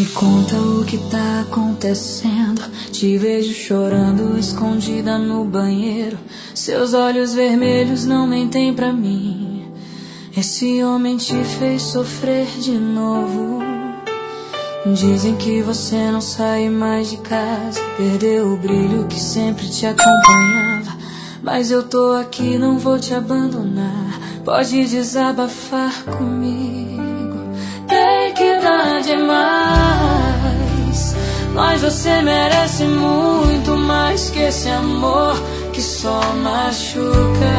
Conta o que tá acontecendo. Te vejo chorando, escondida no banheiro. Seus olhos vermelhos não mentem pra mim. Esse homem te fez sofrer de novo. Dizem que você não sai mais de casa, perdeu o brilho que sempre te acompanhava. Mas eu tô aqui, não vou te abandonar. Pode desabafar comigo. Tem que dar demais, mas você merece muito mais que esse amor que só machuca.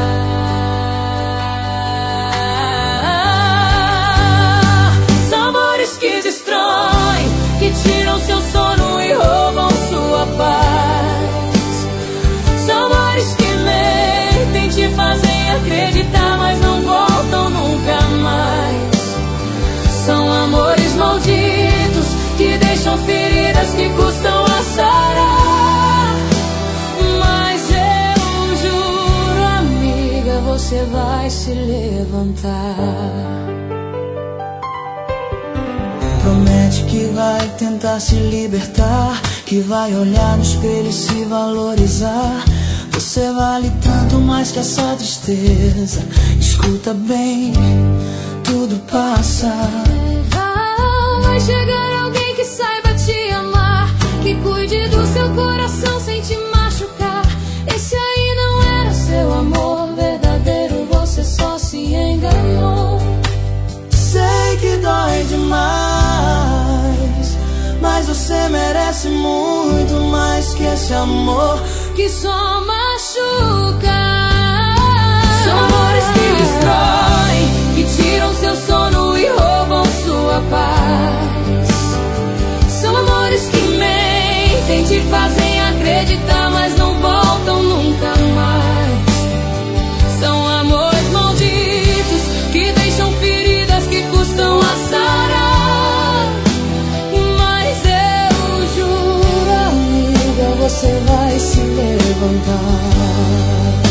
São amores que destroem, que tiram seu sono e roubam sua paz. São amores que mentem, te fazem acreditar, mas não voltam nunca mais. São amores malditos que deixam feridas que custam a sarar. Mas eu juro, amiga, você vai se levantar. Promete que vai tentar se libertar, que vai olhar no espelho e se valorizar. Você vale tanto mais que essa tristeza. Escuta bem, tudo passa. Vai chegar alguém que saiba te amar, que cuide do seu coração sem te machucar. Esse aí não era seu amor verdadeiro, você só se enganou. Sei que dói demais, mas você merece muito mais que esse amor que só machuca. São amores que destroem, que tiram seu sono e roubam sua paz. São amores que mentem, te fazem acreditar, mas não voltam nunca mais. São amores malditos que deixam feridas que custam a sarar. Mas eu juro, amiga, você vai se levantar.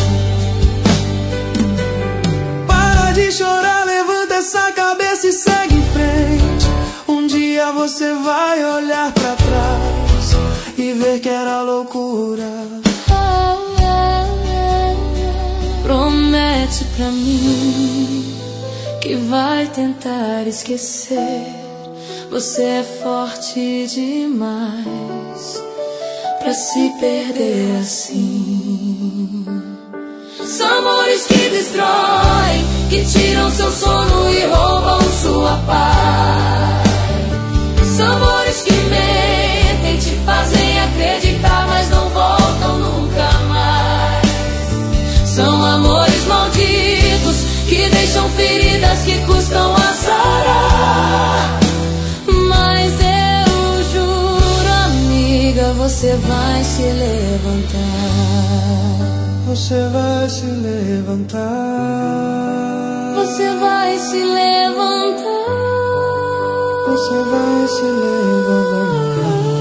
Para de chorar, levanta essa cabeça e segue em frente. Um dia você vai olhar pra trás e ver que era loucura. Promete pra mim que vai tentar esquecer. Você é forte demais pra se perder assim. São amores que destroem, que tiram seu sono e roubam sua paz. São amores que mentem, te fazem acreditar, mas não voltam nunca mais. São amores malditos que deixam feridas que custam a sarar. Mas eu juro, amiga, você vai se levantar. Você vai se levantar. Você vai se levantar. Você vai se levantar.